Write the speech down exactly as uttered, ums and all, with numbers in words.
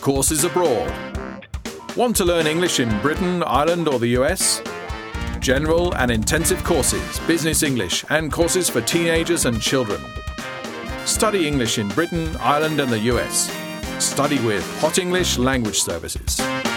courses abroad. Want to learn English in Britain, Ireland or the U S? General and intensive courses, business English and courses for teenagers and children. Study English in Britain, Ireland and the U S. Study with Hot English Language Services.